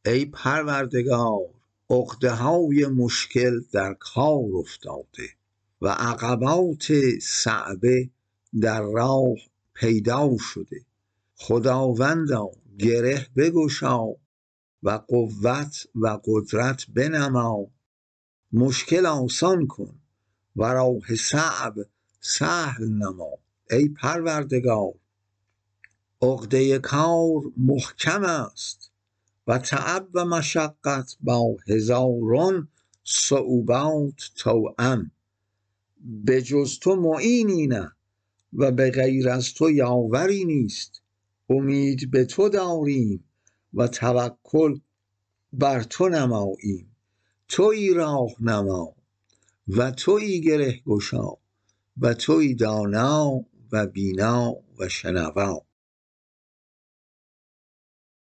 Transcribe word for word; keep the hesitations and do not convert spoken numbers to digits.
ای پروردگار، عقده‌های مشکل در کار افتاده و عقبات صعبه در راه پیدا شده. خداوندا گره بگشا و قوت و قدرت بنما، مشکل آسان کن و راه صعب سهل نما. ای پروردگار، عقده کار محکم است و تعب و مشقت با هزاران صعوبات توأم. به جز تو معینی نه و به غیر از تو یاوری نیست. امید به تو داریم و توکل بر تو نماییم. تویی راهنما و تویی گره گشا و تویی دانا و بینا و شنوا.